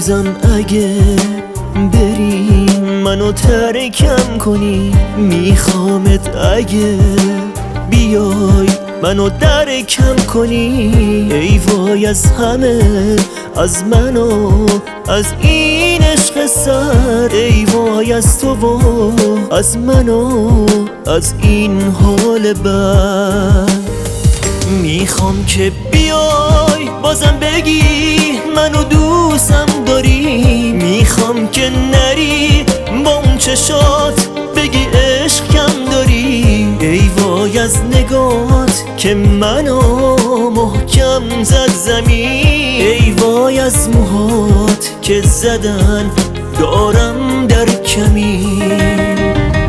بازم اگه بری منو ترکم کنی، میخوامت اگه بیای منو درکم کنی. ای وای از همه، از من و از این عشق سر، ای وای از تو و از من و از این حال بد. میخوام که بیای بازم بگی منو دوستم داری، میخوام که نری با اون چشات بگی عشق کم داری. ای وای از نگات که منو محکم زد زمین، ای وای از موهات که زدن دارم در کمین.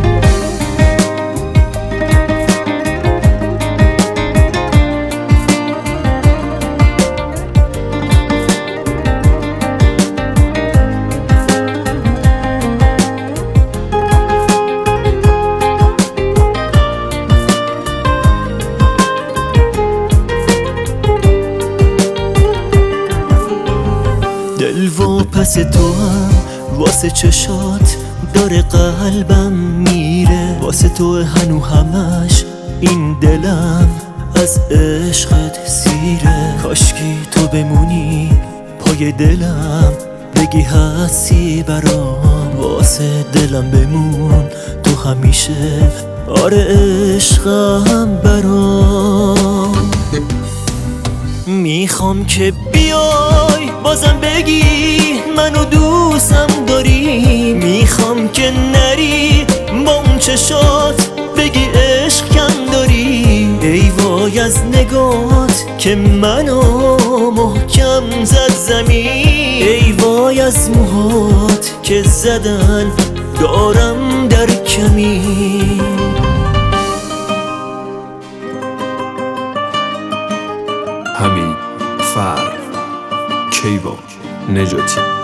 دل و پس تو هم واسه چشات داره قلبم میره، واسه تو هنو همش این دلم از عشقت سیره. کاشکی تو بمونی پای دلم بگی هستی برام، واسه دلم بمون تو همیشه، آره عشقم برام. میخوام که بیای بازم بگی منو دوستم داری، میخوام که نری با اون چشات بگی عشق کم داری. ای وای از نگات که منو محکم زد زمین، ای وای از موهات که زدن دارم در کمین. حمید فرد کیوان نجاتی.